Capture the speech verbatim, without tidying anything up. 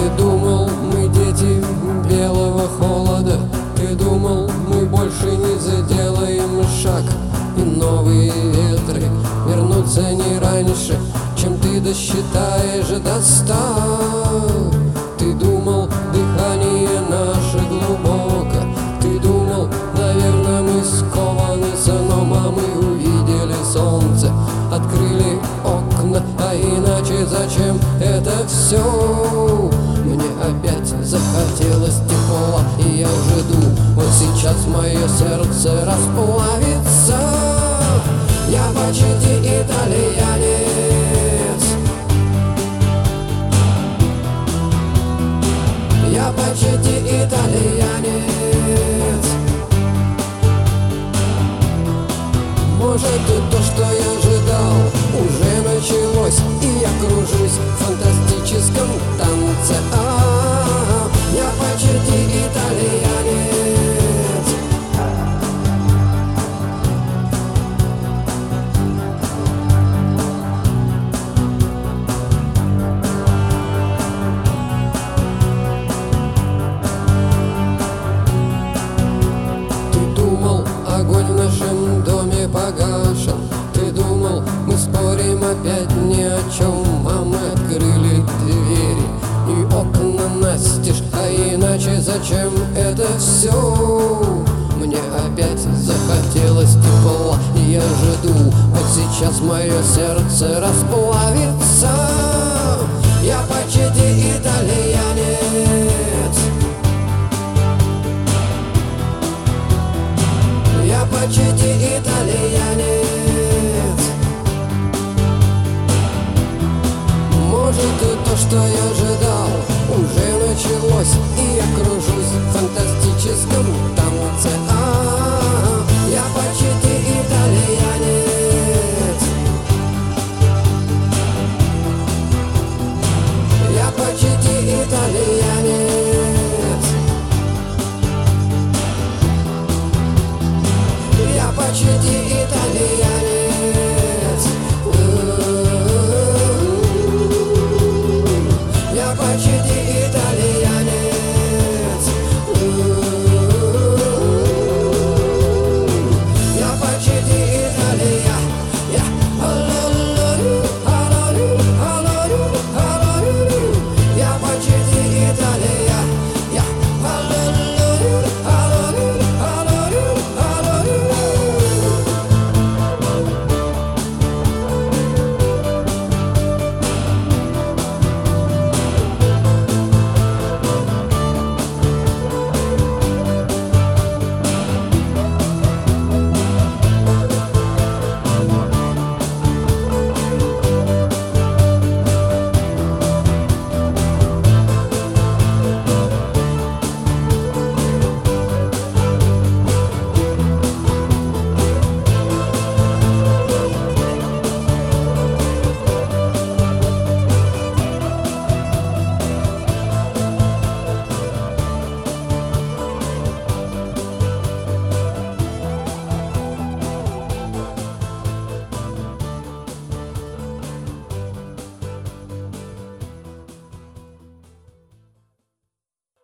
Ты думал, мы дети белого холода, ты думал, мы больше не заделаем шаг, и новые ветры вернутся не раньше, чем ты досчитаешь до ста. Ты думал, дыхание наше глубоко, ты думал, наверное, мы скованы сном, а мы увидели солнце, открыли окна, а иначе зачем это все? Мне опять захотелось тепла, и я жду, вот сейчас мое сердце расплавится. Я почти итальянец, я почти итальянец. Может, и то, что я ожидал, уже началось, и я кружусь в фантастическом танце. А-а-а, я почти итальянец. Ты думал, огонь в нашем доме погашен, ты думал, мы спорим опять ни о чем, а мы открыли двери и окна настежь, а иначе зачем это все? Мне опять захотелось тепла, и я жду, вот сейчас мое сердце расплавится. Я почти итальянец, я почти итальянец. Может, и то, что я ожидал, уже началось, и я кружусь в фантастическом танце. А-а-а, я почти итальянец, я почти итальянец. Я почти итальянец. Я почти итальянец.